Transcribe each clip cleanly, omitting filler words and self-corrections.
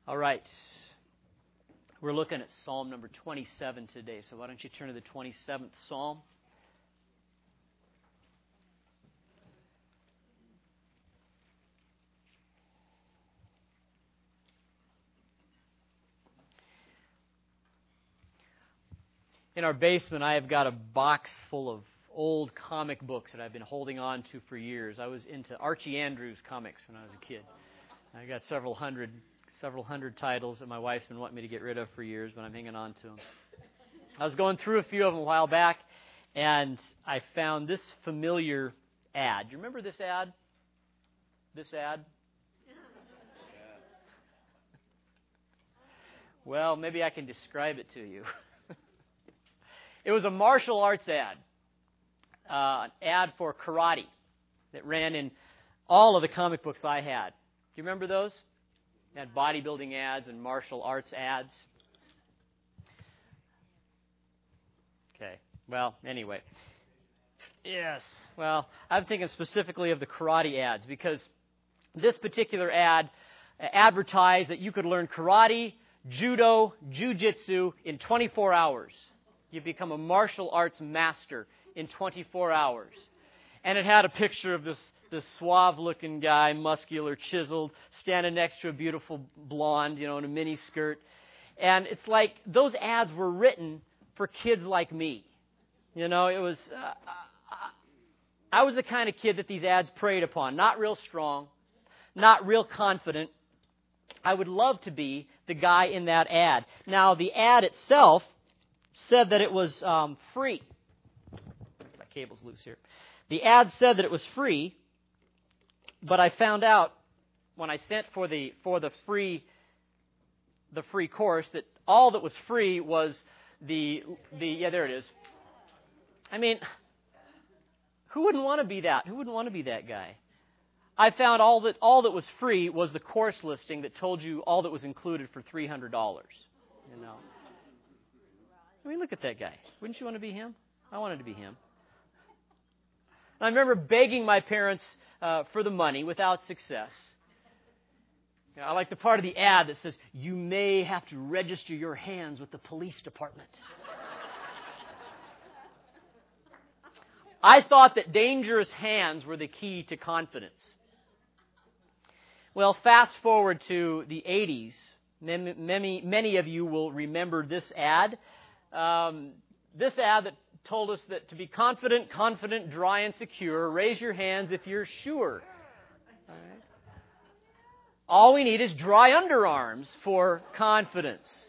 All right. We're looking at Psalm number 27 today, so why don't you turn to the 27th Psalm? In our basement, I have got a box full of old comic books that I've been holding on to for years. I was into Archie Andrews comics when I was a kid. I got several hundred titles that my wife's been wanting me to get rid of for years, but I'm hanging on to them. I was going through a few of them a while back, and I found this familiar ad. Do you remember this ad? This ad? Well, maybe I can describe it to you. It was a martial arts ad, an ad for karate that ran in all of the comic books I had. Do you remember those? They had bodybuilding ads and martial arts ads. Okay, well, anyway. Yes, well, I'm thinking specifically of the karate ads because this particular ad advertised that you could learn karate, judo, jiu-jitsu in 24 hours. You become a martial arts master in 24 hours. And it had a picture of this suave-looking guy, muscular, chiseled, standing next to a beautiful blonde, in a mini skirt. And it's like those ads were written for kids like me. It was... I was the kind of kid that these ads preyed upon. Not real strong, not real confident. I would love to be the guy in that ad. Now, the ad itself said that it was free. My cable's loose here. The ad said that it was free, but I found out when I sent for the free course that all that was free was yeah, there it is. I mean, who wouldn't want to be that? Who wouldn't want to be that guy? I found all that was free was the course listing that told you all that was included for $300. I mean, look at that guy. Wouldn't you want to be him? I wanted to be him. And I remember begging my parents for the money without success. I like the part of the ad that says, you may have to register your hands with the police department. I thought that dangerous hands were the key to confidence. Well, fast forward to the 80s. Many of you will remember this ad. This ad that told us that to be confident, dry, and secure, raise your hands if you're sure. All right. All we need is dry underarms for confidence.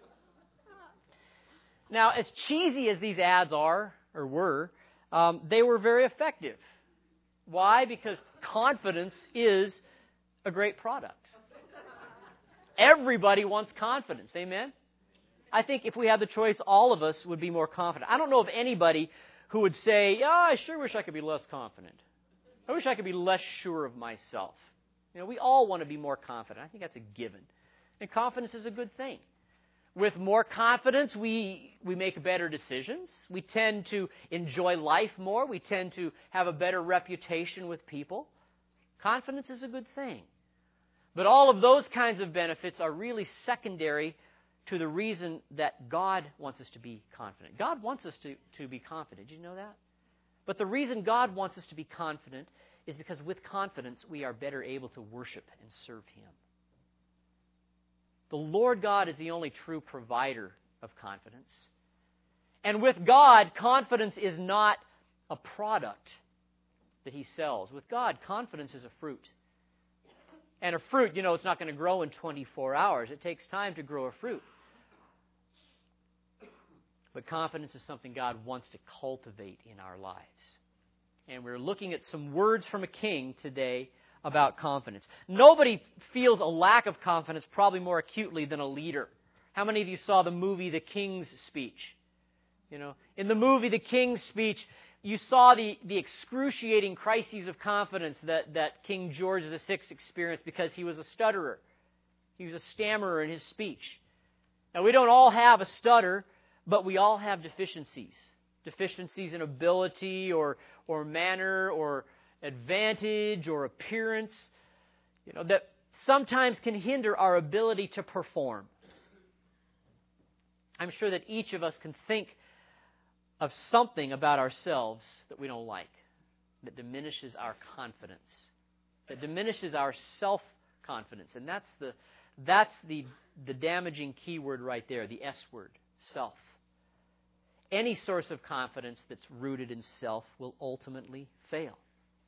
Now, as cheesy as these ads are, or were, they were very effective. Why? Because confidence is a great product. Everybody wants confidence. Amen? I think if we had the choice, all of us would be more confident. I don't know of anybody who would say, I sure wish I could be less confident. I wish I could be less sure of myself. We all want to be more confident. I think that's a given. And confidence is a good thing. With more confidence, we make better decisions. We tend to enjoy life more. We tend to have a better reputation with people. Confidence is a good thing. But all of those kinds of benefits are really secondary to the reason that God wants us to be confident. God wants us to be confident. Did you know that? But the reason God wants us to be confident is because with confidence we are better able to worship and serve Him. The Lord God is the only true provider of confidence. And with God, confidence is not a product that He sells. With God, confidence is a fruit. And a fruit, it's not going to grow in 24 hours. It takes time to grow a fruit. But confidence is something God wants to cultivate in our lives. And we're looking at some words from a king today about confidence. Nobody feels a lack of confidence probably more acutely than a leader. How many of you saw the movie The King's Speech? In the movie The King's Speech, you saw the excruciating crises of confidence that King George VI experienced because he was a stutterer. He was a stammerer in his speech. Now, we don't all have a stutter, but we all have deficiencies. Deficiencies in ability or manner or advantage or appearance, that sometimes can hinder our ability to perform. I'm sure that each of us can think of something about ourselves that we don't like, that diminishes our confidence, that diminishes our self-confidence. And that's the damaging key word right there, the S word, self. Any source of confidence that's rooted in self will ultimately fail.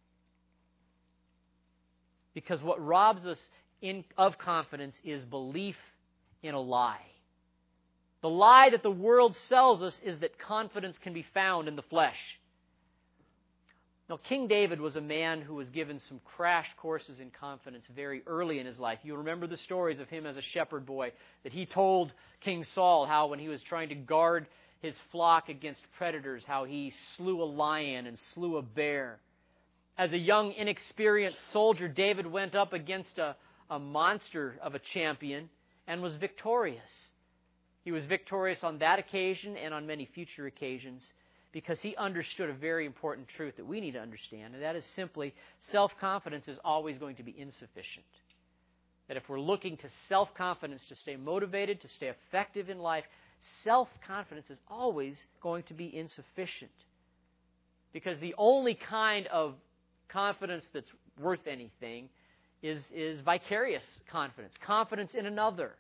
Because what robs us of confidence is belief in a lie. The lie that the world sells us is that confidence can be found in the flesh. Now, King David was a man who was given some crash courses in confidence very early in his life. You remember the stories of him as a shepherd boy, that he told King Saul how when he was trying to guard his flock against predators, how he slew a lion and slew a bear. As a young, inexperienced soldier, David went up against a monster of a champion and was victorious. He was victorious on that occasion and on many future occasions because he understood a very important truth that we need to understand, and that is simply self-confidence is always going to be insufficient. That if we're looking to self-confidence to stay motivated, to stay effective in life, self-confidence is always going to be insufficient. Because the only kind of confidence that's worth anything is vicarious confidence, confidence in another.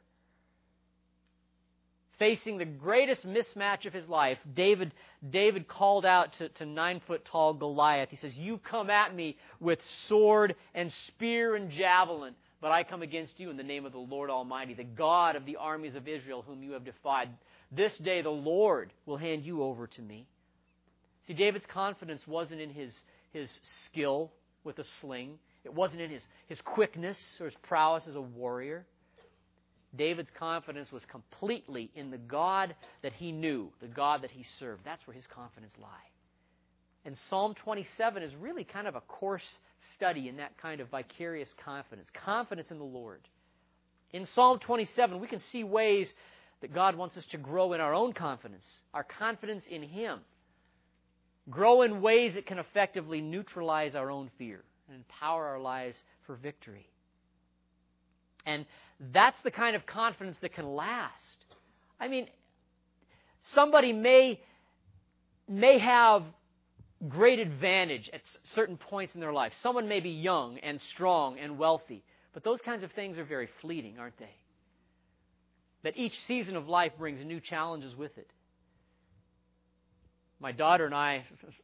Facing the greatest mismatch of his life, David called out to 9-foot-tall Goliath. He says, "You come at me with sword and spear and javelin, but I come against you in the name of the Lord Almighty, the God of the armies of Israel, whom you have defied. This day the Lord will hand you over to me." See, David's confidence wasn't in his skill with a sling. It wasn't in his quickness or his prowess as a warrior. David's confidence was completely in the God that he knew, the God that he served. That's where his confidence lied. And Psalm 27 is really kind of a course study in that kind of vicarious confidence in the Lord. In Psalm 27, we can see ways that God wants us to grow in our own confidence, our confidence in Him. Grow in ways that can effectively neutralize our own fear and empower our lives for victory. And that's the kind of confidence that can last. I mean, somebody may have great advantage at certain points in their life. Someone may be young and strong and wealthy, but those kinds of things are very fleeting, aren't they? That each season of life brings new challenges with it. My daughter and I,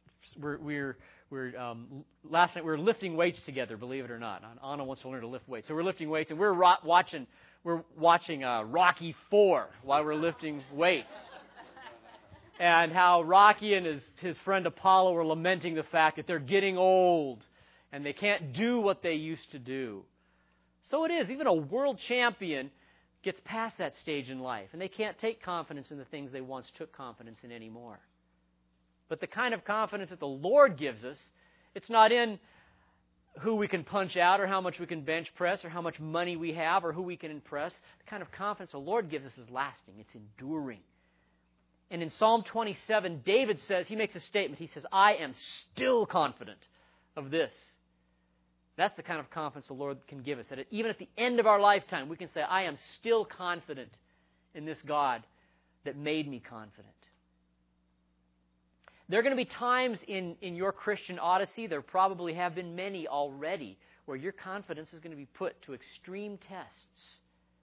last night we were lifting weights together, believe it or not. Anna wants to learn to lift weights. So we're lifting weights, and we're watching Rocky IV while we're lifting weights. And how Rocky and his friend Apollo were lamenting the fact that they're getting old and they can't do what they used to do. So it is. Even a world champion gets past that stage in life, and they can't take confidence in the things they once took confidence in anymore. But the kind of confidence that the Lord gives us, it's not in who we can punch out or how much we can bench press or how much money we have or who we can impress. The kind of confidence the Lord gives us is lasting. It's enduring. And in Psalm 27, David says, he makes a statement. He says, "I am still confident of this." That's the kind of confidence the Lord can give us. That even at the end of our lifetime, we can say, "I am still confident in this God that made me confident." There are going to be times in your Christian odyssey, there probably have been many already, where your confidence is going to be put to extreme tests.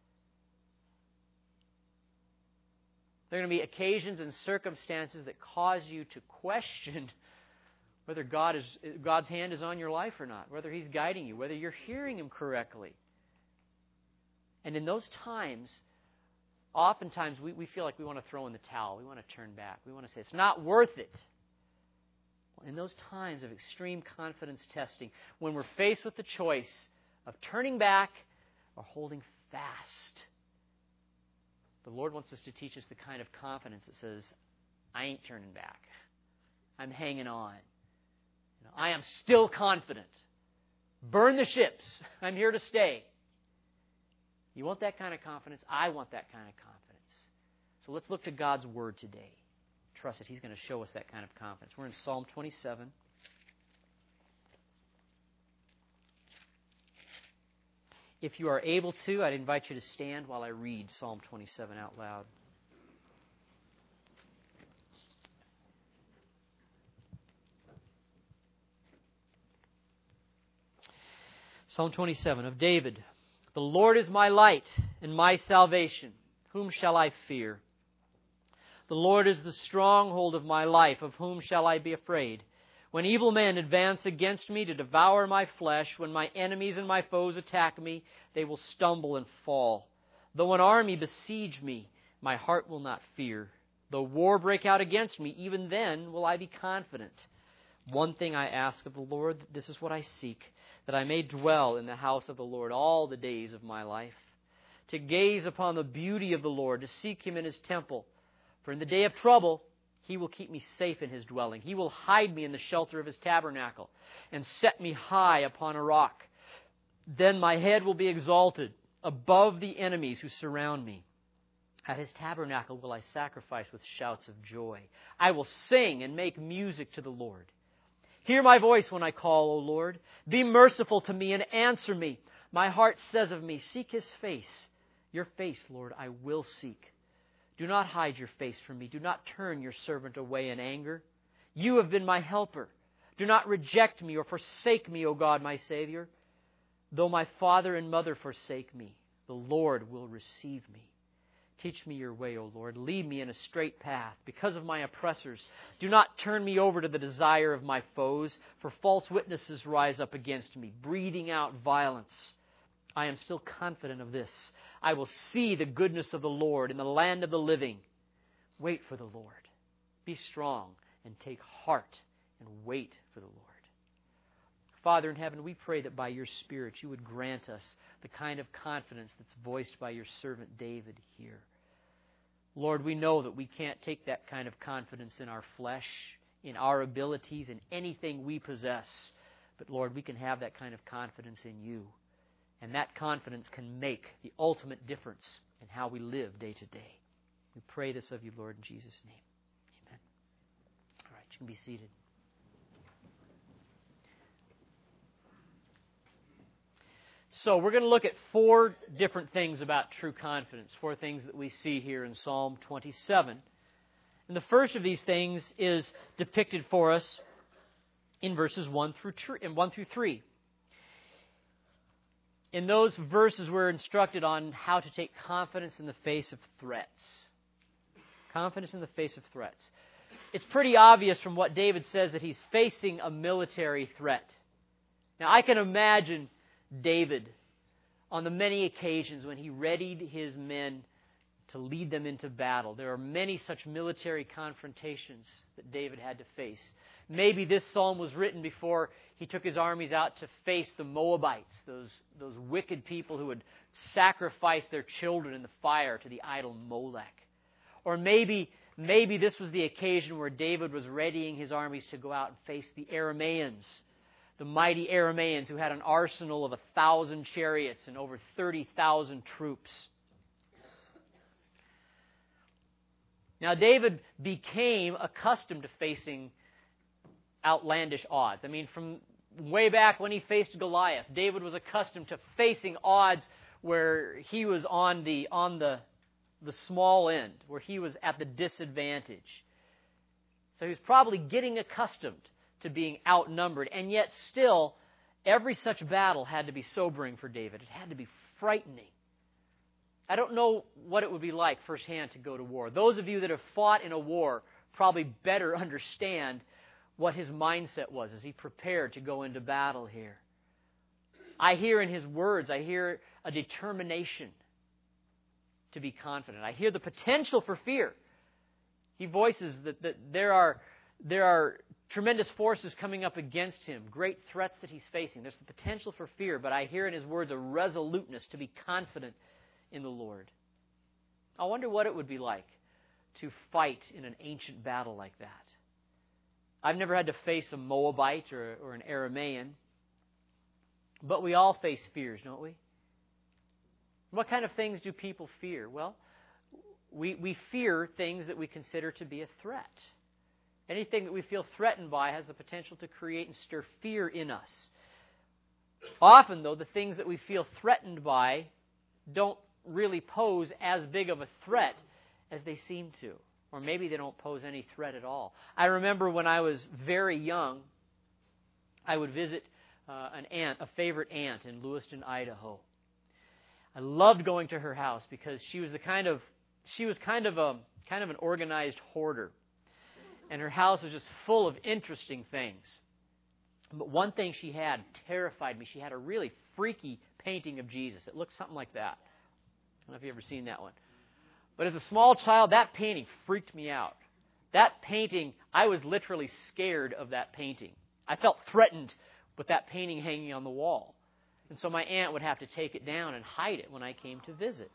There are going to be occasions and circumstances that cause you to question whether God's hand is on your life or not, whether He's guiding you, whether you're hearing Him correctly. And in those times, oftentimes we feel like we want to throw in the towel. We want to turn back. We want to say, it's not worth it. Well, in those times of extreme confidence testing, when we're faced with the choice of turning back or holding fast, the Lord wants us to teach us the kind of confidence that says, I ain't turning back. I'm hanging on. I am still confident. Burn the ships. I'm here to stay. You want that kind of confidence? I want that kind of confidence. So let's look to God's Word today. Trust that He's going to show us that kind of confidence. We're in Psalm 27. If you are able to, I'd invite you to stand while I read Psalm 27 out loud. Psalm 27 of David. The Lord is my light and my salvation. Whom shall I fear? The Lord is the stronghold of my life. Of whom shall I be afraid? When evil men advance against me to devour my flesh, when my enemies and my foes attack me, they will stumble and fall. Though an army besiege me, my heart will not fear. Though war break out against me, even then will I be confident. One thing I ask of the Lord, this is what I seek, that I may dwell in the house of the Lord all the days of my life, to gaze upon the beauty of the Lord, to seek Him in His temple. For in the day of trouble, He will keep me safe in His dwelling. He will hide me in the shelter of His tabernacle and set me high upon a rock. Then my head will be exalted above the enemies who surround me. At His tabernacle will I sacrifice with shouts of joy. I will sing and make music to the Lord. Hear my voice when I call, O Lord. Be merciful to me and answer me. My heart says of me, seek His face. Your face, Lord, I will seek. Do not hide your face from me. Do not turn your servant away in anger. You have been my helper. Do not reject me or forsake me, O God, my Savior. Though my father and mother forsake me, the Lord will receive me. Teach me your way, O Lord. Lead me in a straight path. Because of my oppressors, do not turn me over to the desire of my foes, for false witnesses rise up against me, breathing out violence. I am still confident of this. I will see the goodness of the Lord in the land of the living. Wait for the Lord. Be strong and take heart and wait for the Lord. Father in heaven, we pray that by your Spirit you would grant us the kind of confidence that's voiced by your servant David here. Lord, we know that we can't take that kind of confidence in our flesh, in our abilities, in anything we possess. But Lord, we can have that kind of confidence in you. And that confidence can make the ultimate difference in how we live day to day. We pray this of you, Lord, in Jesus' name. Amen. All right, you can be seated. So we're going to look at 4 different things about true confidence, 4 things that we see here in Psalm 27. And the first of these things is depicted for us in verses 1 through 3. In those verses, we're instructed on how to take confidence in the face of threats. Confidence in the face of threats. It's pretty obvious from what David says that he's facing a military threat. Now, I can imagine David on the many occasions when he readied his men to lead them into battle. There are many such military confrontations that David had to face. Maybe this psalm was written before he took his armies out to face the Moabites, those wicked people who would sacrifice their children in the fire to the idol Molech. Or maybe this was the occasion where David was readying his armies to go out and face the Arameans, the mighty Arameans who had an arsenal of 1,000 chariots and over 30,000 troops. Now, David became accustomed to facing outlandish odds. I mean, from way back when he faced Goliath, David was accustomed to facing odds where he was on the small end, where he was at the disadvantage. So he was probably getting accustomed to being outnumbered, and yet still, every such battle had to be sobering for David. It had to be frightening. I don't know what it would be like firsthand to go to war. Those of you that have fought in a war probably better understand what his mindset was as he prepared to go into battle here. I hear in his words, I hear a determination to be confident. I hear the potential for fear. He voices that there are tremendous forces coming up against him, great threats that he's facing. There's the potential for fear, but I hear in his words a resoluteness to be confident in the Lord. I wonder what it would be like to fight in an ancient battle like that. I've never had to face a Moabite or an Aramean, but we all face fears, don't we? What kind of things do people fear? Well, we fear things that we consider to be a threat. Anything that we feel threatened by has the potential to create and stir fear in us. Often, though, the things that we feel threatened by don't really pose as big of a threat as they seem to. Or maybe they don't pose any threat at all. I remember when I was very young, I would visit a favorite aunt in Lewiston, Idaho. I loved going to her house because she was kind of an organized hoarder. And her house was just full of interesting things. But one thing she had terrified me. She had a really freaky painting of Jesus. It looked something like that. I don't know if you've ever seen that one. But as a small child, that painting freaked me out. That painting, I was literally scared of that painting. I felt threatened with that painting hanging on the wall. And so my aunt would have to take it down and hide it when I came to visit.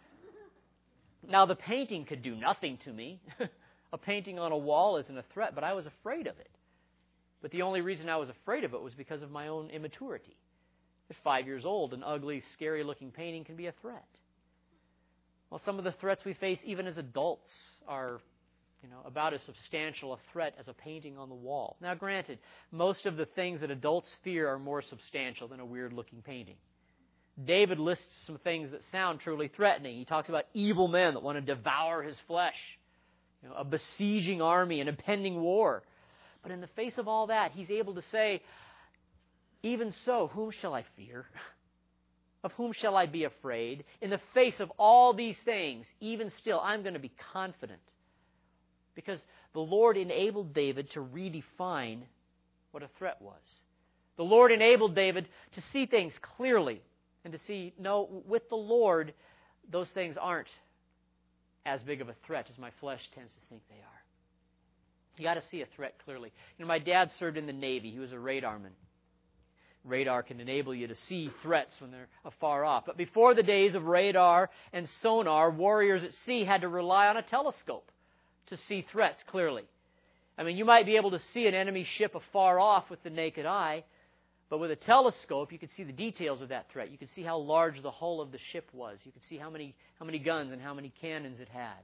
Now, the painting could do nothing to me. A painting on a wall isn't a threat, but I was afraid of it. But the only reason I was afraid of it was because of my own immaturity. At 5 years old, an ugly, scary-looking painting can be a threat. Well, some of the threats we face even as adults are, about as substantial a threat as a painting on the wall. Now, granted, most of the things that adults fear are more substantial than a weird-looking painting. David lists some things that sound truly threatening. He talks about evil men that want to devour his flesh, a besieging army, an impending war. But in the face of all that, he's able to say, even so, whom shall I fear? Of whom shall I be afraid? In the face of all these things, even still, I'm going to be confident. Because the Lord enabled David to redefine what a threat was. The Lord enabled David to see things clearly and to see, no, with the Lord, those things aren't as big of a threat as my flesh tends to think they are. You got to see a threat clearly. My dad served in the Navy. He was a radarman. Radar can enable you to see threats when they're afar off. But before the days of radar and sonar, warriors at sea had to rely on a telescope to see threats clearly. You might be able to see an enemy ship afar off with the naked eye, but with a telescope, you could see the details of that threat. You could see how large the hull of the ship was. You could see how many guns and how many cannons it had.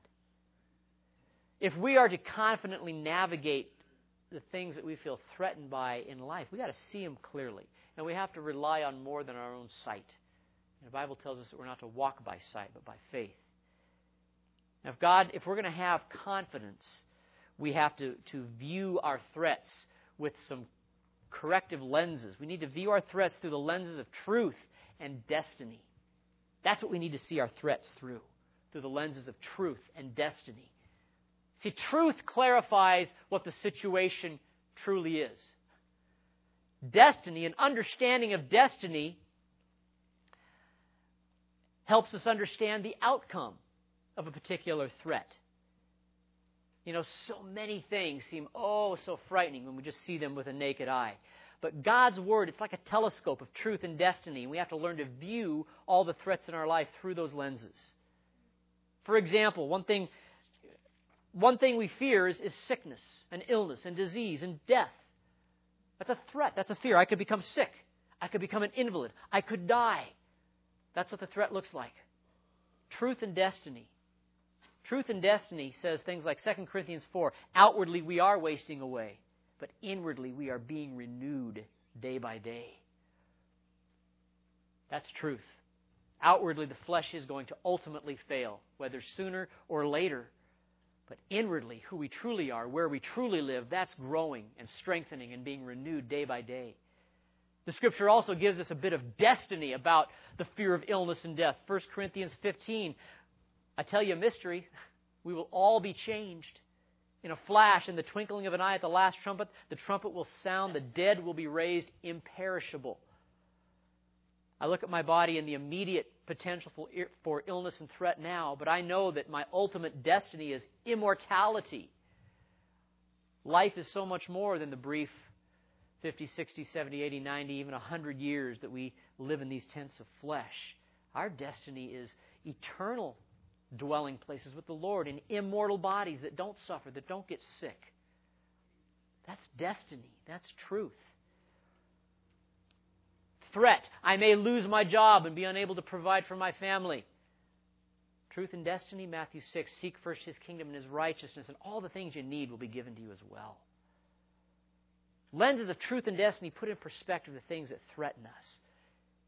If we are to confidently navigate the things that we feel threatened by in life, we've got to see them clearly. And we have to rely on more than our own sight. And the Bible tells us that we're not to walk by sight, but by faith. Now, if we're going to have confidence, we have to view our threats with some corrective lenses. We need to view our threats through the lenses of truth and destiny. That's what we need to see our threats through the lenses of truth and destiny. See, truth clarifies what the situation truly is. Destiny, an understanding of destiny, helps us understand the outcome of a particular threat. So many things seem so frightening when we just see them with a naked eye. But God's Word, it's like a telescope of truth and destiny, and we have to learn to view all the threats in our life through those lenses. For example, one thing we fear is sickness and illness and disease and death. That's a threat. That's a fear. I could become sick. I could become an invalid. I could die. That's what the threat looks like. Truth and destiny. Truth and destiny says things like 2 Corinthians 4, outwardly we are wasting away, but inwardly we are being renewed day by day. That's truth. Outwardly the flesh is going to ultimately fail, whether sooner or later. But inwardly, who we truly are, where we truly live, that's growing and strengthening and being renewed day by day. The Scripture also gives us a bit of destiny about the fear of illness and death. 1 Corinthians 15, I tell you a mystery. We will all be changed. In a flash, in the twinkling of an eye at the last trumpet, the trumpet will sound, the dead will be raised imperishable. I look at my body and the immediate potential for illness and threat now, but I know that my ultimate destiny is immortality. Life is so much more than the brief 50, 60, 70, 80, 90, even 100 years that we live in these tents of flesh. Our destiny is eternal dwelling places with the Lord in immortal bodies that don't suffer, that don't get sick. That's destiny. That's truth. Threat. I may lose my job and be unable to provide for my family. Truth and destiny, Matthew 6, seek first His kingdom and His righteousness, and all the things you need will be given to you as well. Lenses of truth and destiny put in perspective the things that threaten us.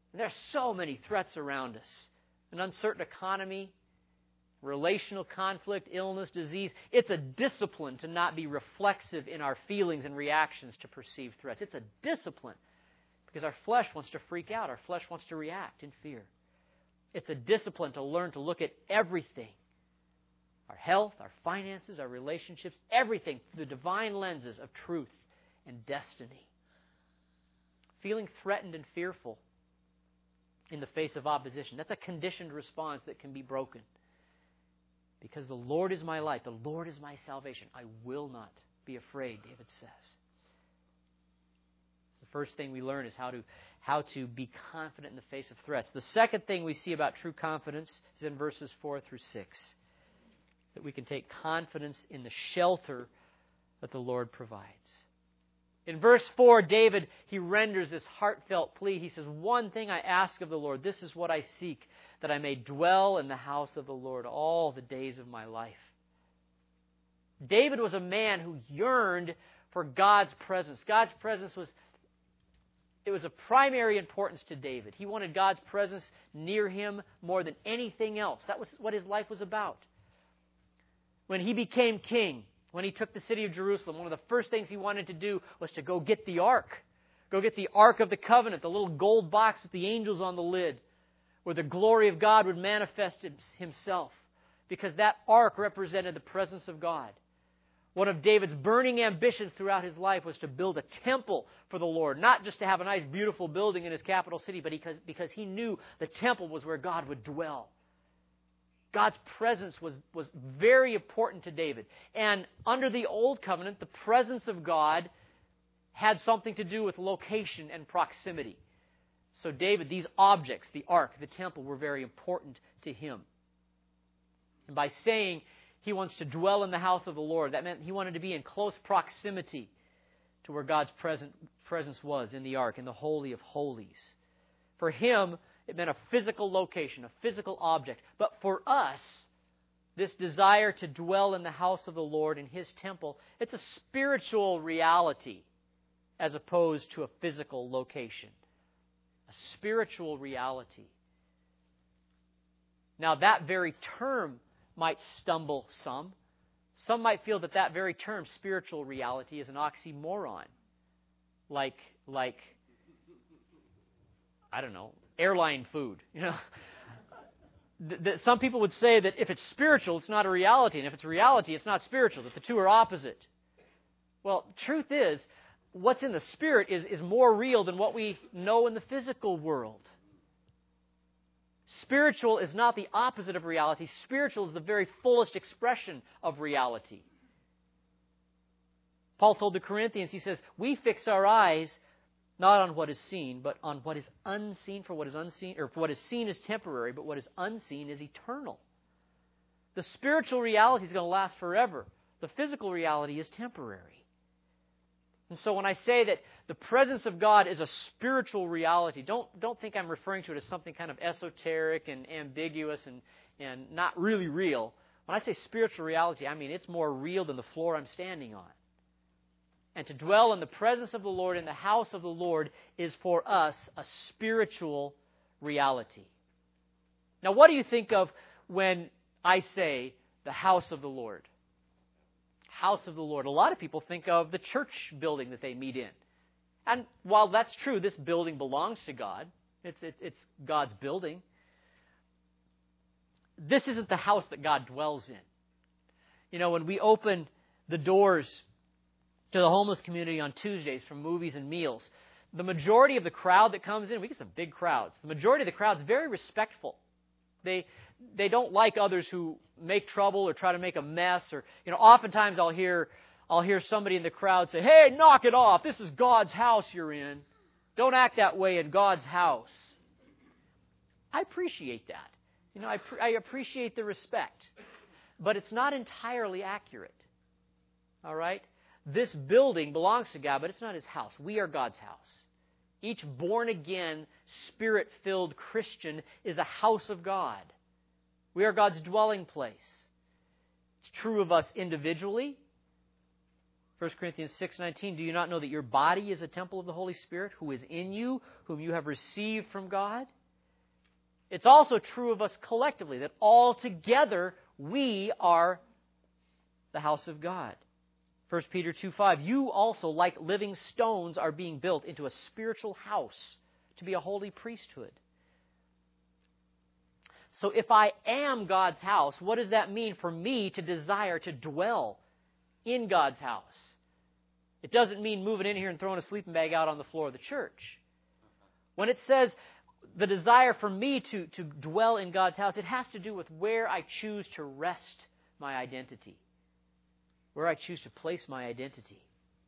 And there are so many threats around us. An uncertain economy, relational conflict, illness, disease. It's a discipline to not be reflexive in our feelings and reactions to perceived threats. It's a discipline because our flesh wants to freak out. Our flesh wants to react in fear. It's a discipline to learn to look at everything, our health, our finances, our relationships, everything through the divine lenses of truth and destiny. Feeling threatened and fearful in the face of opposition, that's a conditioned response that can be broken. Because the Lord is my light, the Lord is my salvation. I will not be afraid, David says. The first thing we learn is how to be confident in the face of threats. The second thing we see about true confidence is in verses 4 through 6. That we can take confidence in the shelter that the Lord provides. In verse 4, David, he renders this heartfelt plea. He says, "One thing I ask of the Lord, this is what I seek, that I may dwell in the house of the Lord all the days of my life." David was a man who yearned for God's presence. God's presence was of primary importance to David. He wanted God's presence near him more than anything else. That was what his life was about. When he became king, when he took the city of Jerusalem, one of the first things he wanted to do was to go get the ark. Go get the Ark of the Covenant, the little gold box with the angels on the lid, where the glory of God would manifest himself. Because that ark represented the presence of God. One of David's burning ambitions throughout his life was to build a temple for the Lord. Not just to have a nice, beautiful building in his capital city, but because he knew the temple was where God would dwell. God's presence was very important to David. And under the Old Covenant, the presence of God had something to do with location and proximity. So David, these objects, the ark, the temple, were very important to him. And by saying he wants to dwell in the house of the Lord, that meant he wanted to be in close proximity to where God's presence was in the ark, in the Holy of Holies. For him, it meant a physical location, a physical object. But for us, this desire to dwell in the house of the Lord, in His temple, it's a spiritual reality as opposed to a physical location. A spiritual reality. Now, that very term might stumble some. Some might feel that very term, spiritual reality, is an oxymoron. Like, I don't know, airline food. Some people would say that if it's spiritual, it's not a reality, and if it's a reality, it's not spiritual, that the two are opposite. Well, truth is, what's in the spirit is more real than what we know in the physical world. Spiritual is not the opposite of reality. Spiritual is the very fullest expression of reality. Paul told the Corinthians, he says, we fix our eyes not on what is seen, but on what is unseen. For what is unseen, or for what is seen is temporary, but what is unseen is eternal. The spiritual reality is going to last forever. The physical reality is temporary. And so when I say that the presence of God is a spiritual reality, don't think I'm referring to it as something kind of esoteric and ambiguous and not really real. When I say spiritual reality, I mean it's more real than the floor I'm standing on. And to dwell in the presence of the Lord, in the house of the Lord, is for us a spiritual reality. Now, what do you think of when I say the house of the Lord? House of the Lord. A lot of people think of the church building that they meet in. And while that's true, this building belongs to God. It's God's building. This isn't the house that God dwells in. You know, when we open the doors to the homeless community on Tuesdays for movies and meals, the majority of the crowd that comes in, we get some big crowds. The majority of the crowd is very respectful. They don't like others who make trouble or try to make a mess. Or, oftentimes I'll hear somebody in the crowd say, "Hey, knock it off. This is God's house you're in. Don't act that way in God's house." I appreciate that. I appreciate the respect. But it's not entirely accurate. All right? This building belongs to God, but it's not His house. We are God's house. Each born-again, Spirit-filled Christian is a house of God. We are God's dwelling place. It's true of us individually. 1 Corinthians 6:19, do you not know that your body is a temple of the Holy Spirit who is in you, whom you have received from God? It's also true of us collectively, that all together we are the house of God. 1 Peter 2:5, you also, like living stones, are being built into a spiritual house to be a holy priesthood. So if I am God's house, what does that mean for me to desire to dwell in God's house? It doesn't mean moving in here and throwing a sleeping bag out on the floor of the church. When it says the desire for me to dwell in God's house, it has to do with where I choose to rest my identity, where I choose to place my identity.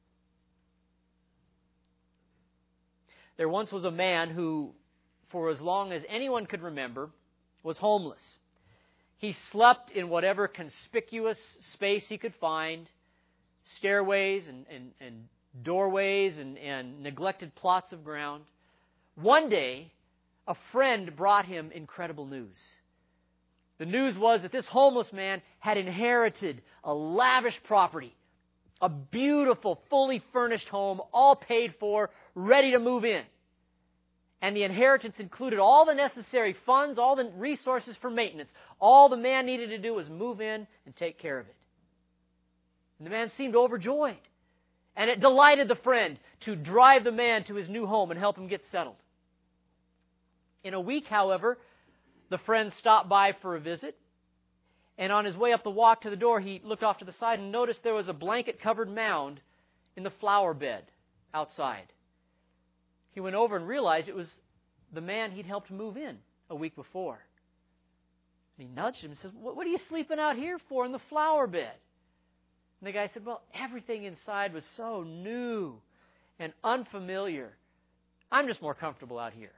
There once was a man who, for as long as anyone could remember, was homeless. He slept in whatever conspicuous space he could find, stairways and doorways and neglected plots of ground. One day, a friend brought him incredible news. The news was that this homeless man had inherited a lavish property, a beautiful, fully furnished home, all paid for, ready to move in. And the inheritance included all the necessary funds, all the resources for maintenance. All the man needed to do was move in and take care of it. And the man seemed overjoyed. And it delighted the friend to drive the man to his new home and help him get settled. In a week, however, the friend stopped by for a visit. And on his way up the walk to the door, he looked off to the side and noticed there was a blanket-covered mound in the flower bed outside. He went over and realized it was the man he'd helped move in a week before. And he nudged him and says, what are you sleeping out here for in the flower bed? And the guy said, well, everything inside was so new and unfamiliar. I'm just more comfortable out here.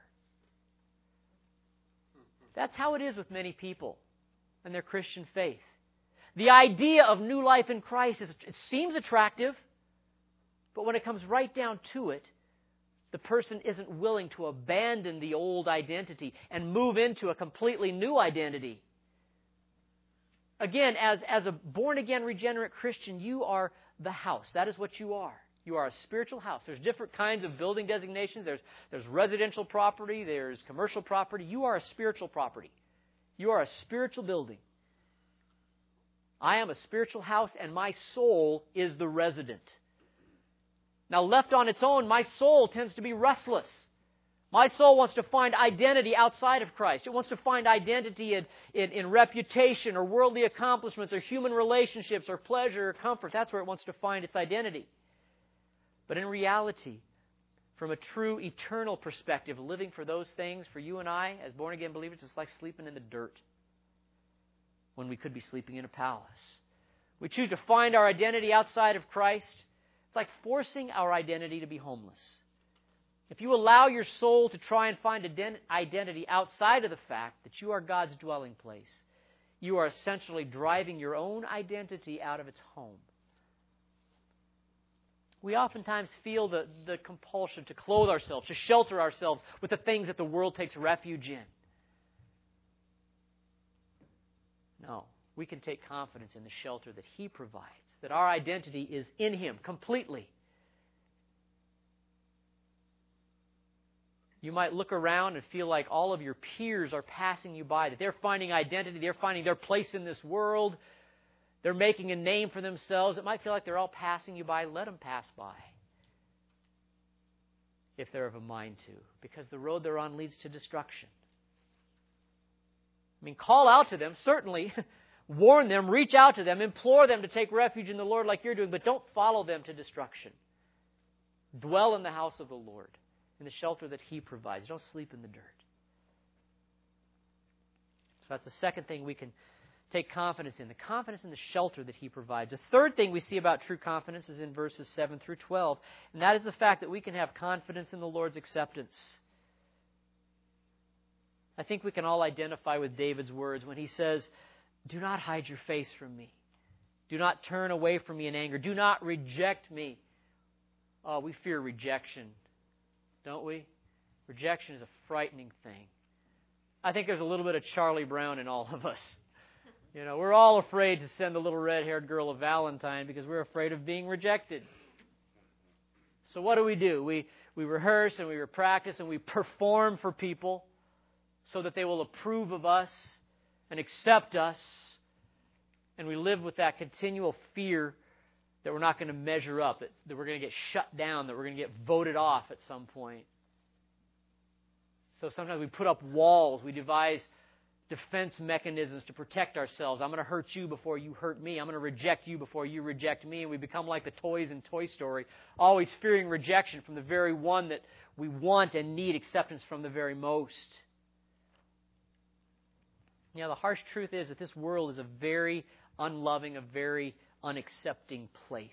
That's how it is with many people and their Christian faith. The idea of new life in Christ, it seems attractive, but when it comes right down to it, the person isn't willing to abandon the old identity and move into a completely new identity. Again, as a born-again, regenerate Christian, you are the house. That is what you are. You are a spiritual house. There's different kinds of building designations. There's residential property. There's commercial property. You are a spiritual property. You are a spiritual building. I am a spiritual house, and my soul is the resident. Now, left on its own, my soul tends to be restless. My soul wants to find identity outside of Christ. It wants to find identity in reputation or worldly accomplishments or human relationships or pleasure or comfort. That's where it wants to find its identity. But in reality, from a true eternal perspective, living for those things, for you and I, as born-again believers, it's like sleeping in the dirt when we could be sleeping in a palace. We choose to find our identity outside of Christ. It's like forcing our identity to be homeless. If you allow your soul to try and find identity outside of the fact that you are God's dwelling place, you are essentially driving your own identity out of its home. We oftentimes feel the compulsion to clothe ourselves, to shelter ourselves with the things that the world takes refuge in. No, we can take confidence in the shelter that He provides, that our identity is in Him completely. You might look around and feel like all of your peers are passing you by, that they're finding identity, they're finding their place in this world, they're making a name for themselves. It might feel like they're all passing you by. Let them pass by, if they're of a mind to, because the road they're on leads to destruction. I mean, call out to them, certainly. Warn them, reach out to them, implore them to take refuge in the Lord like you're doing, but don't follow them to destruction. Dwell in the house of the Lord, in the shelter that He provides. Don't sleep in the dirt. So that's the second thing we can take confidence in, the confidence in the shelter that He provides. The third thing we see about true confidence is in verses 7 through 12, and that is the fact that we can have confidence in the Lord's acceptance. I think we can all identify with David's words when he says, do not hide your face from me. Do not turn away from me in anger. Do not reject me. Oh, we fear rejection, don't we? Rejection is a frightening thing. I think there's a little bit of Charlie Brown in all of us. You know, we're all afraid to send the little red-haired girl a Valentine because we're afraid of being rejected. So what do? We rehearse and we practice and we perform for people so that they will approve of us and accept us. And we live with that continual fear that we're not going to measure up, that we're going to get shut down, that we're going to get voted off at some point. So sometimes we put up walls, we devise defense mechanisms to protect ourselves. I'm going to hurt you before you hurt me. I'm going to reject you before you reject me. And we become like the toys in Toy Story, always fearing rejection from the very one that we want and need acceptance from the very most. You know, the harsh truth is that this world is a very unloving, a very unaccepting place.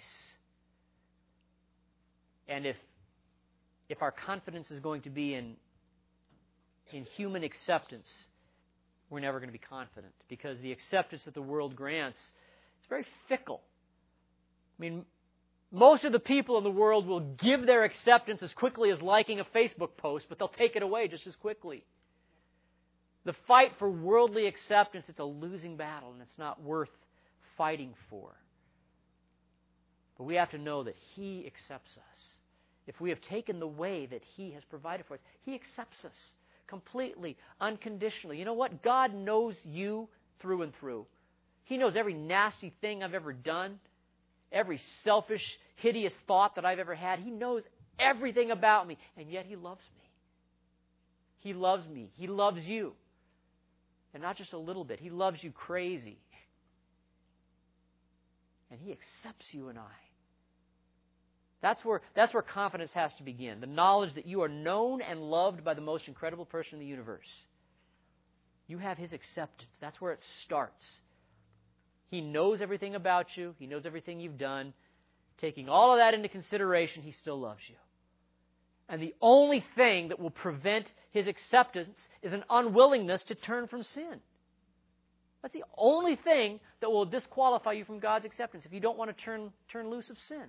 And if our confidence is going to be in human acceptance, we're never going to be confident, because the acceptance that the world grants, it's very fickle. I mean, most of the people in the world will give their acceptance as quickly as liking a Facebook post, but they'll take it away just as quickly. The fight for worldly acceptance, it's a losing battle, and it's not worth fighting for. But we have to know that He accepts us. If we have taken the way that He has provided for us, He accepts us completely, unconditionally. You know what? God knows you through and through. He knows every nasty thing I've ever done, every selfish, hideous thought that I've ever had. He knows everything about me, and yet He loves me. He loves me. He loves you. And not just a little bit. He loves you crazy. And He accepts you and I. That's where confidence has to begin. The knowledge that you are known and loved by the most incredible person in the universe. You have His acceptance. That's where it starts. He knows everything about you. He knows everything you've done. Taking all of that into consideration, He still loves you. And the only thing that will prevent His acceptance is an unwillingness to turn from sin. That's the only thing that will disqualify you from God's acceptance, if you don't want to turn loose of sin.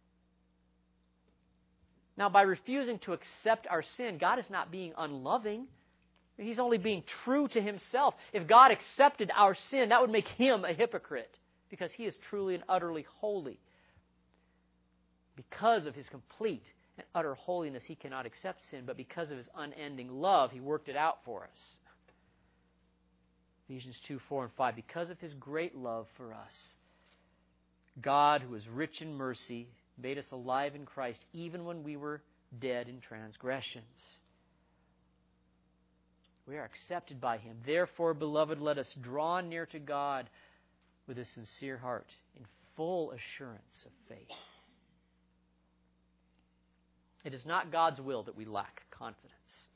Now, by refusing to accept our sin, God is not being unloving. He's only being true to Himself. If God accepted our sin, that would make Him a hypocrite, because He is truly and utterly holy. Because of His complete and utter holiness, He cannot accept sin, but because of His unending love, He worked it out for us. Ephesians 2, 4, and 5. Because of His great love for us, God, who is rich in mercy, made us alive in Christ, even when we were dead in transgressions. We are accepted by Him. Therefore, beloved, let us draw near to God with a sincere heart, in full assurance of faith. It is not God's will that we lack confidence.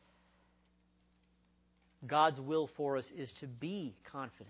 God's will for us is to be confident.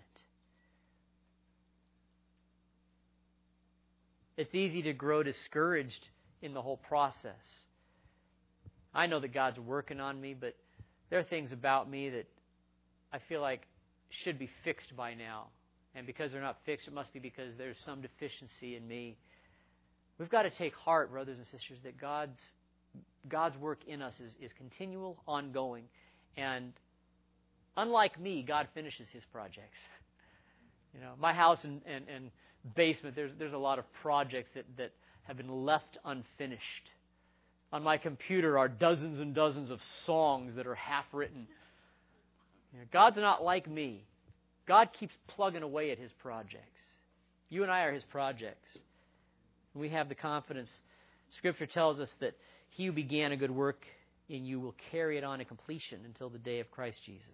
It's easy to grow discouraged in the whole process. I know that God's working on me, but there are things about me that I feel like should be fixed by now. And because they're not fixed, it must be because there's some deficiency in me. We've got to take heart, brothers and sisters, that God's work in us is continual, ongoing. And unlike me, God finishes His projects. You know, my house and basement, there's a lot of projects that have been left unfinished. On my computer are dozens and dozens of songs that are half written. You know, God's not like me. God keeps plugging away at His projects. You and I are His projects. We have the confidence. Scripture tells us that He who began a good work in you will carry it on to completion until the day of Christ Jesus.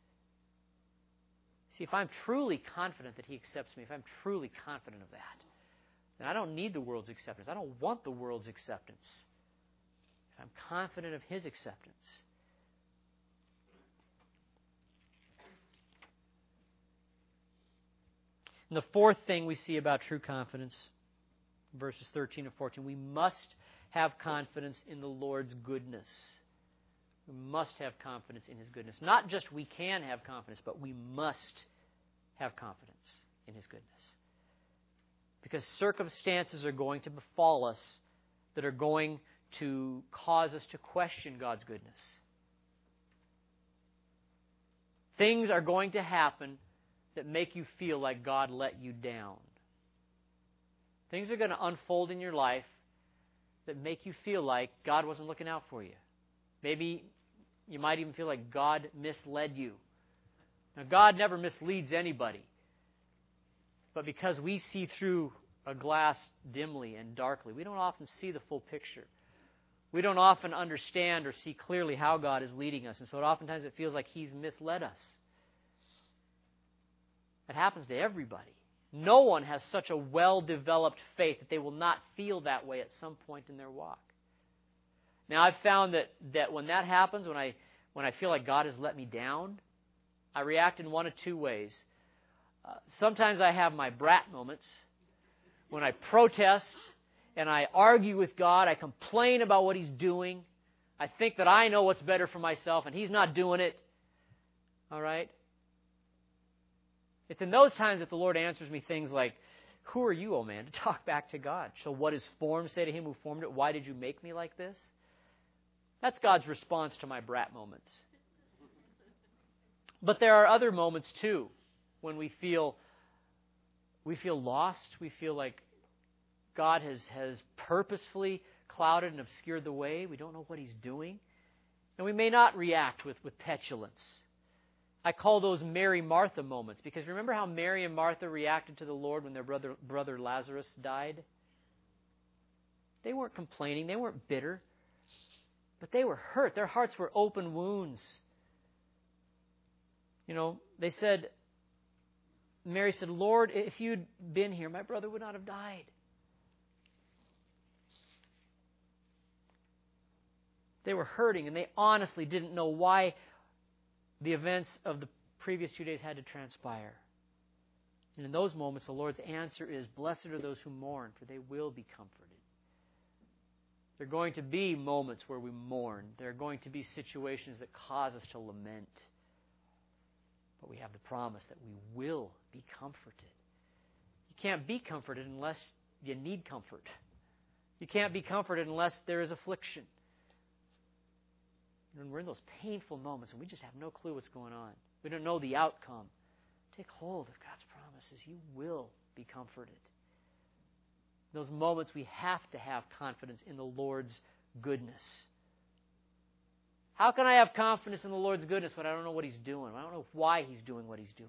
See, if I'm truly confident that He accepts me, if I'm truly confident of that, then I don't need the world's acceptance. I don't want the world's acceptance. If I'm confident of His acceptance. And the fourth thing we see about true confidence, verses 13 and 14, we must have confidence in the Lord's goodness. We must have confidence in His goodness. Not just we can have confidence, but we must have confidence in His goodness. Because circumstances are going to befall us that are going to cause us to question God's goodness. Things are going to happen that make you feel like God let you down. Things are going to unfold in your life that make you feel like God wasn't looking out for you. Maybe you might even feel like God misled you. Now, God never misleads anybody. But because we see through a glass dimly and darkly, we don't often see the full picture. We don't often understand or see clearly how God is leading us. And so oftentimes it feels like He's misled us. It happens to everybody. No one has such a well-developed faith that they will not feel that way at some point in their walk. Now, I've found that when that happens, when I feel like God has let me down, I react in one of two ways. Sometimes I have my brat moments when I protest and I argue with God. I complain about what He's doing. I think that I know what's better for myself and He's not doing it. All right? It's in those times that the Lord answers me things like, who are you, oh man, to talk back to God? Shall what is formed say to Him who formed it, why did you make me like this? That's God's response to my brat moments. But there are other moments too, when we feel lost. We feel like God has purposefully clouded and obscured the way. We don't know what He's doing. And we may not react with petulance. I call those Mary-Martha moments, because remember how Mary and Martha reacted to the Lord when their brother Lazarus died? They weren't complaining. They weren't bitter. But they were hurt. Their hearts were open wounds. You know, Mary said, Lord, if you'd been here, my brother would not have died. They were hurting, and they honestly didn't know why the events of the previous 2 days had to transpire. And in those moments, the Lord's answer is, blessed are those who mourn, for they will be comforted. There are going to be moments where we mourn. There are going to be situations that cause us to lament. But we have the promise that we will be comforted. You can't be comforted unless you need comfort. You can't be comforted unless there is affliction. When we're in those painful moments and we just have no clue what's going on, we don't know the outcome, take hold of God's promises. You will be comforted. In those moments, we have to have confidence in the Lord's goodness. How can I have confidence in the Lord's goodness when I don't know what He's doing? I don't know why He's doing what He's doing.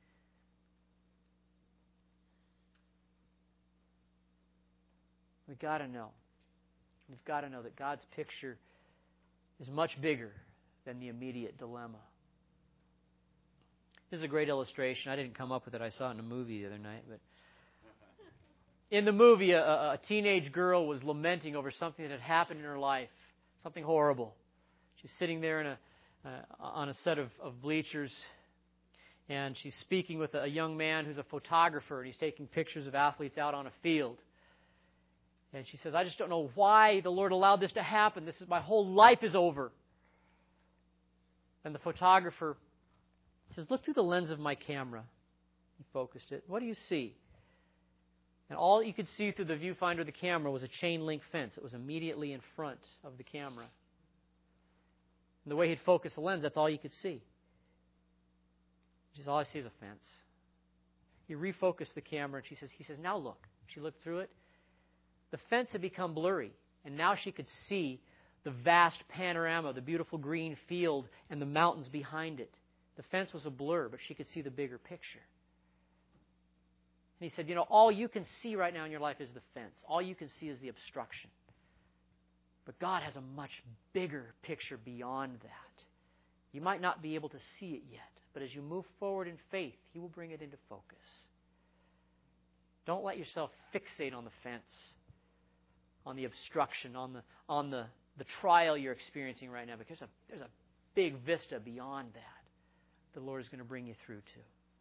We've got to know. We've got to know that God's picture is much bigger than the immediate dilemma. This is a great illustration. I didn't come up with it. I saw it in a movie the other night. But in the movie, a teenage girl was lamenting over something that had happened in her life, something horrible. She's sitting there on a set of bleachers, and she's speaking with a young man who's a photographer, and he's taking pictures of athletes out on a field. And she says, I just don't know why the Lord allowed this to happen. My whole life is over. And the photographer says, look through the lens of my camera. He focused it. What do you see? And all you could see through the viewfinder of the camera was a chain link fence that was immediately in front of the camera. And the way he'd focused the lens, that's all you could see. She says, all I see is a fence. He refocused the camera, and he says, now look. She looked through it. The fence had become blurry, and now she could see the vast panorama, the beautiful green field, and the mountains behind it. The fence was a blur, but she could see the bigger picture. And he said, all you can see right now in your life is the fence. All you can see is the obstruction. But God has a much bigger picture beyond that. You might not be able to see it yet, but as you move forward in faith, He will bring it into focus. Don't let yourself fixate on the fence, on the obstruction, on the trial you're experiencing right now, because there's a big vista beyond that the Lord is going to bring you through to.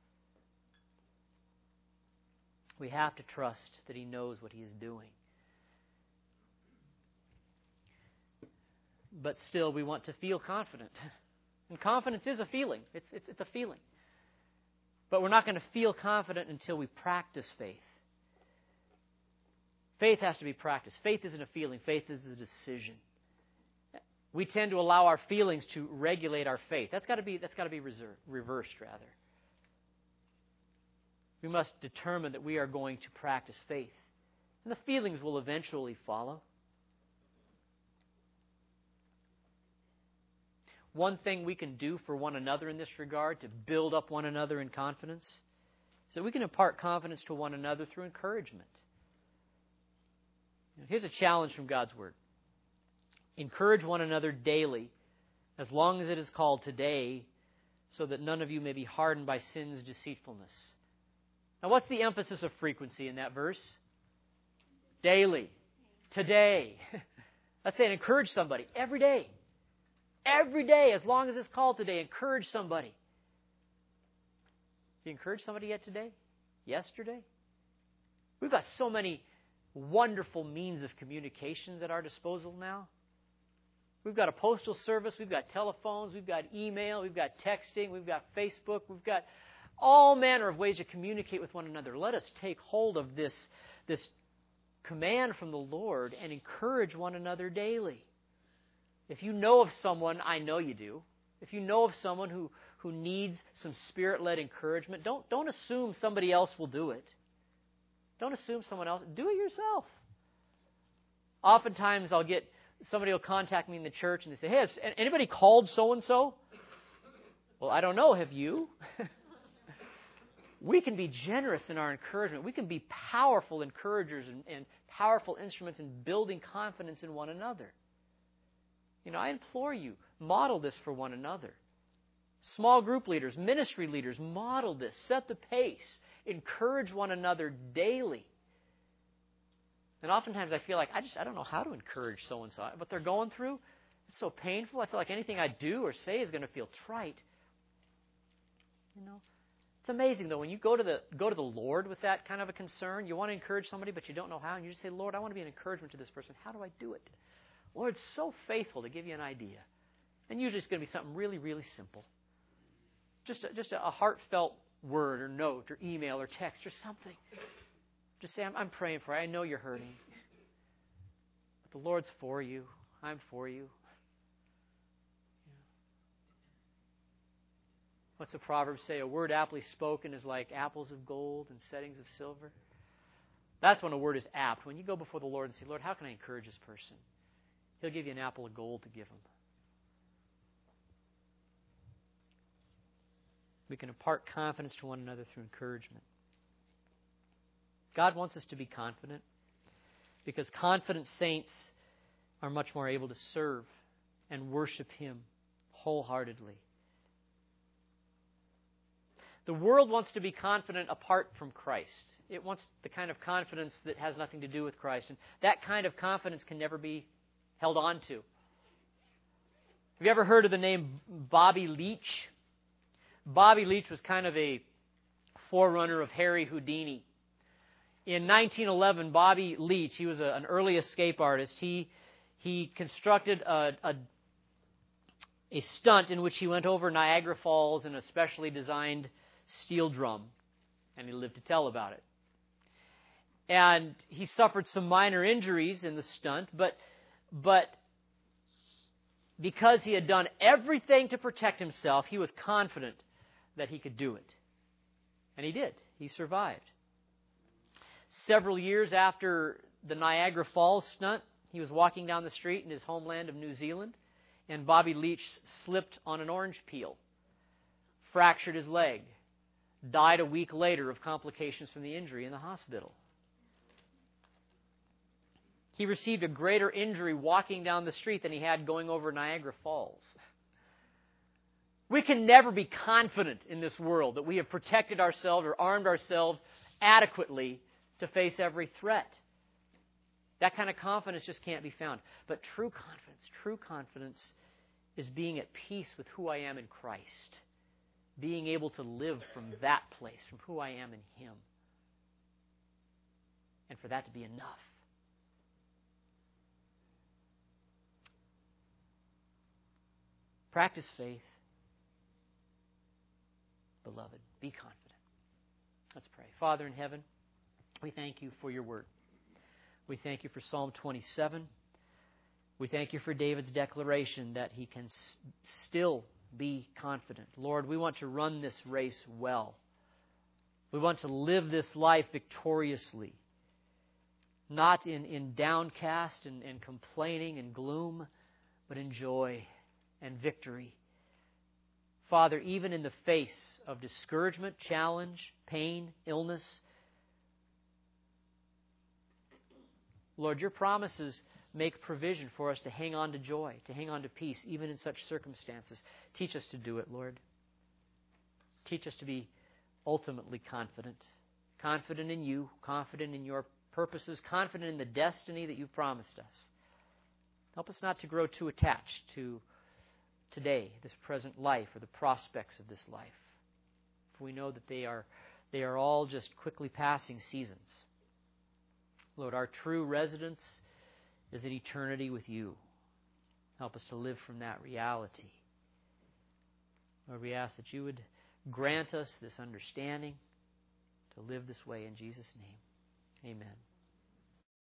We have to trust that He knows what He is doing. But still, we want to feel confident. And confidence is a feeling. It's a feeling. But we're not going to feel confident until we practice faith. Faith has to be practiced. Faith isn't a feeling. Faith is a decision. We tend to allow our feelings to regulate our faith. That's got to be reversed, rather. We must determine that we are going to practice faith. And the feelings will eventually follow. One thing we can do for one another in this regard to build up one another in confidence is that we can impart confidence to one another through encouragement. Here's a challenge from God's Word. Encourage one another daily, as long as it is called today, so that none of you may be hardened by sin's deceitfulness. Now, what's the emphasis of frequency in that verse? Daily. Today. Let's say encourage somebody every day. Every day, as long as it's called today, encourage somebody. Have you encouraged somebody yet today? Yesterday? We've got so many wonderful means of communications at our disposal now. We've got a postal service, we've got telephones, we've got email, we've got texting, we've got Facebook, we've got all manner of ways to communicate with one another. Let us take hold of this command from the Lord and encourage one another daily. If you know of someone, I know you do, if you know of someone who needs some Spirit-led encouragement, don't assume somebody else will do it. Don't assume someone else. Do it yourself. Oftentimes somebody will contact me in the church and they say, hey, has anybody called so-and-so? Well, I don't know. Have you? We can be generous in our encouragement. We can be powerful encouragers and powerful instruments in building confidence in one another. I implore you, model this for one another. Small group leaders, ministry leaders, model this. Set the pace. Encourage one another daily. And oftentimes I feel like I don't know how to encourage so-and-so. What they're going through, it's so painful. I feel like anything I do or say is going to feel trite. It's amazing, though, when you go to the Lord with that kind of a concern, you want to encourage somebody, but you don't know how, and you just say, Lord, I want to be an encouragement to this person. How do I do it? Lord's so faithful to give you an idea. And usually it's going to be something really, really simple. Just a heartfelt word or note or email or text or something. Just say, I'm praying for you. I know you're hurting. But the Lord's for you. I'm for you. What's the proverb say? A word aptly spoken is like apples of gold and settings of silver. That's when a word is apt. When you go before the Lord and say, Lord, how can I encourage this person? He'll give you an apple of gold to give him. We can impart confidence to one another through encouragement. God wants us to be confident because confident saints are much more able to serve and worship Him wholeheartedly. The world wants to be confident apart from Christ. It wants the kind of confidence that has nothing to do with Christ. And that kind of confidence can never be held on to. Have you ever heard of the name Bobby Leach? Bobby Leach was kind of a forerunner of Harry Houdini. In 1911, Bobby Leach, he was an early escape artist. He constructed a stunt in which he went over Niagara Falls in a specially designed steel drum, and he lived to tell about it. And he suffered some minor injuries in the stunt, but because he had done everything to protect himself, he was confident that he could do it. And he did. He survived. Several years after the Niagara Falls stunt, he was walking down the street in his homeland of New Zealand, and Bobby Leach slipped on an orange peel, fractured his leg, died a week later of complications from the injury in the hospital. He received a greater injury walking down the street than he had going over Niagara Falls. We can never be confident in this world that we have protected ourselves or armed ourselves adequately to face every threat. That kind of confidence just can't be found. But true confidence is being at peace with who I am in Christ. Being able to live from that place, from who I am in Him. And for that to be enough. Practice faith. Beloved, be confident. Let's pray. Father in heaven, we thank You for Your word. We thank You for Psalm 27. We thank You for David's declaration that he can still be confident. Lord, we want to run this race well. We want to live this life victoriously, not in downcast and complaining and gloom, but in joy and victory. Father, even in the face of discouragement, challenge, pain, illness, Lord, your promises make provision for us to hang on to joy, to hang on to peace, even in such circumstances. Teach us to do it, Lord. Teach us to be ultimately confident. Confident in you, confident in your purposes, confident in the destiny that you've promised us. Help us not to grow too attached to today, this present life, or the prospects of this life. For we know that they are all just quickly passing seasons. Lord, our true residence is in eternity with you. Help us to live from that reality. Lord, we ask that you would grant us this understanding to live this way in Jesus' name. Amen.